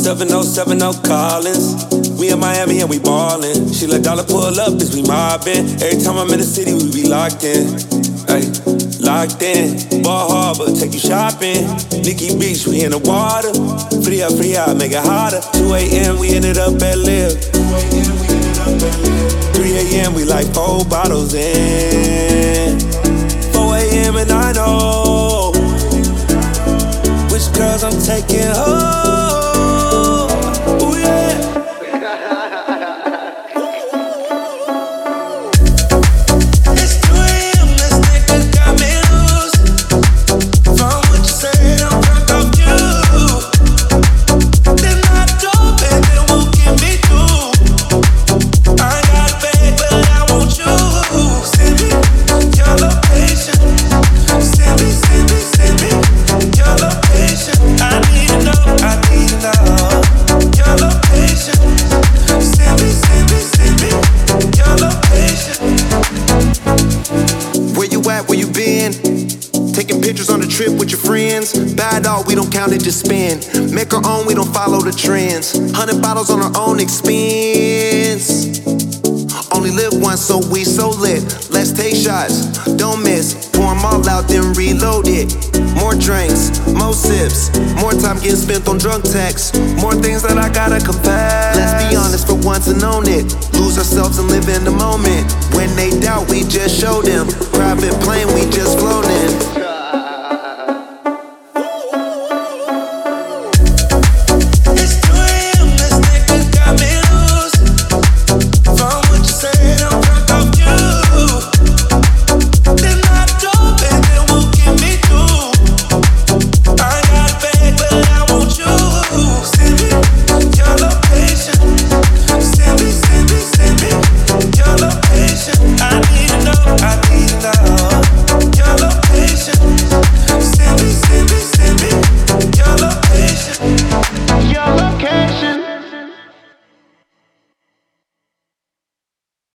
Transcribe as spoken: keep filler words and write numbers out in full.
seven oh seven oh Collins. We in Miami and we ballin'. She let dollar pull up, bitch, we mobbin'. Every time I'm in the city, we be locked in. Ay, locked in. Ball Harbor, take you shopping. Nikki Beach, we in the water. Free up, free out, make it hotter. two a.m. we ended up at Live. three a.m. we like four bottles in. four a.m. and I know which girls I'm taking home. Ooh, yeah. We don't count it, just spend. Make our own, we don't follow the trends. Hundred bottles on our own expense. Only live once, so we so lit. Let's take shots, don't miss. Pour them all out, then reload it. More drinks, more sips. More time getting spent on drunk texts. More things that I gotta confess. Let's be honest for once and own it. Lose ourselves and live in the moment. When they doubt, we just show them. Private plane, we just flown in.